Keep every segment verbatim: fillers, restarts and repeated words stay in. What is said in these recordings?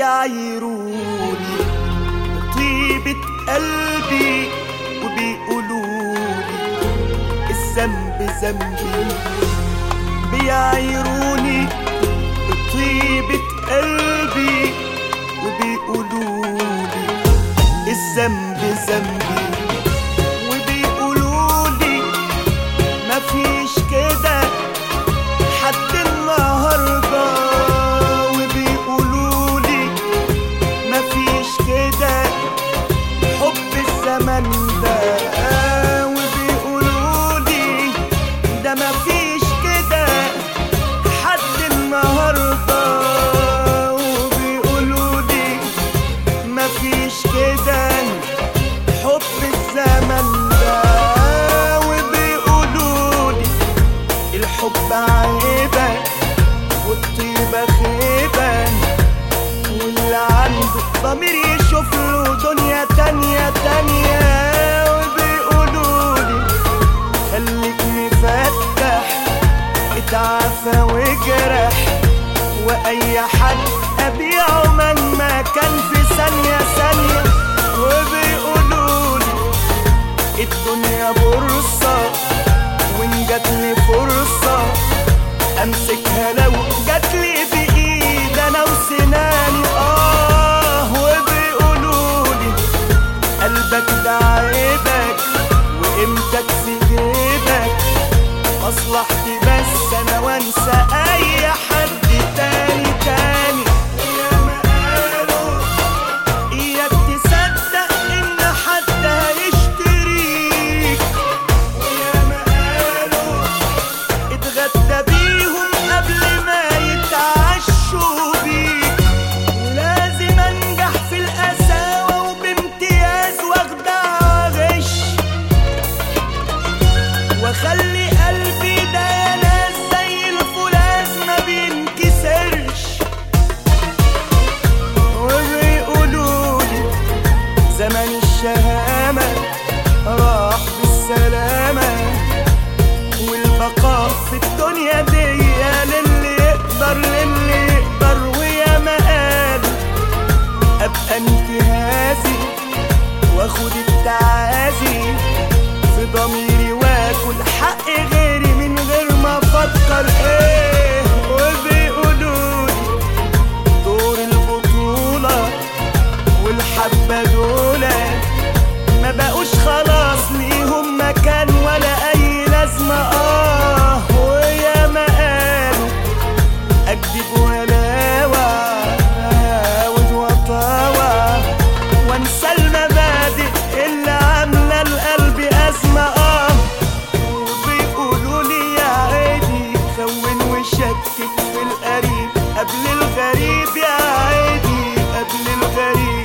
بيعايروني طيبة قلبي وبيقولولي الذنب ذنبي. بيعايروني طيبة قلبي وبيقولولي الذنب ذنبي، وبيقولولي مفيش كده حد النهارده، وبيقولولي مفيش كده حب الزمن ده، وبيقولولي ده مفيش كده حد النهارده، وبيقولولي مفيش كده حب الزمن ده، وبيقولولي الحب عيبة والطيبة خيبة، واللي عنده ضمير يشوف له دنيا تانية تانية. وبيقولولي خليك مفتح اتعافى واجرح، واي حد ابيعه مهما كان في ثانية ثانية. وبيقولولي الدنيا بورصة وان جاتلي فرصة امسكها لو جاتلي بايد انا وسناني. اه وبيقولولي قلبك ده عيبك وقيمتك في جيبك، مصلحتي بس انا وانسى اي حد تاني تاني. وياما قالوا اياك تصدق ان حد هيشتريك، وياما قالوا اتغدى بيهم قبل ما يتعشوا بيك، ولازم انجح في القساوة وبامتياز واخدع غش، واخلي قلبي ده يا ناس زي الفولاذ ما بينكسرش. وبيقولولي زمن الشهامة راح بالسلامة، والبقاء في الدنيا دي للي يقدر للي يقدر. وياما قالوا ابقى انتهازي واخد التعازي في ضميري واكل حق غيري من غير ما افكر ايه. وبيقولولي دور البطولة والحبة دولة ما بقوش خلاص ليهم مكان ولا اي لازمة. اه وياما قالوا اكذب ولاوى اعاود وطاوى وانسى المبادئ اللي عاملة القلب ازمة. اه وبيقولولي يا عيني خون وشكك في القريب قبل الغريب، يا عيني قبل الغريب.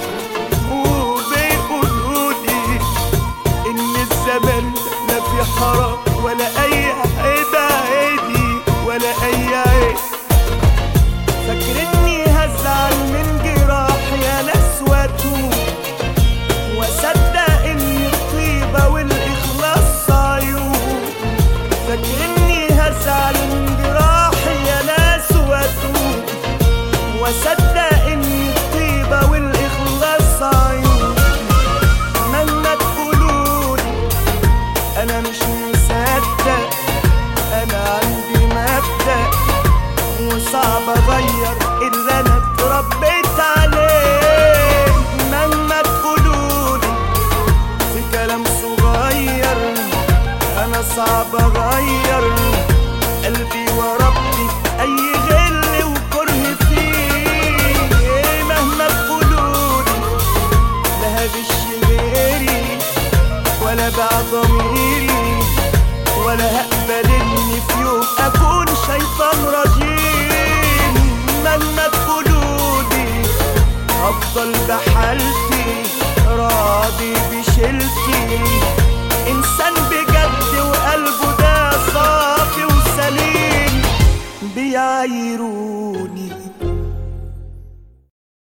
وبيقولولي ان الزمن لا في حرام ولا اي عيب عيدي ولا اي عيب. فاكرني هزعل من جراح يا ناس واتوب، واصدق ان الطيبة والاخلاص عيوب. فاكرني هزعل من جراح يا ناس واتوب، واصدق ان الطيبة والاخلاص عيوب. مهما تقولولي انا مش مصدق، انا عندي مبدأ وصعب اغير اللي انا اتربيت عليه. مهما تقولولي في كلام صغير انا صعب اغير قلبي وربي اي غل وكره فيه. مهما تقولولي لا هغش غيري ولا باع ضميري، ولا هقبل اني في يوم اكون شيطان رجيم. مهما تقولولي هفضل بحالتي راضي بشيلتي، انسان بجد وقلبه ده صافي وسليم. بيعايروني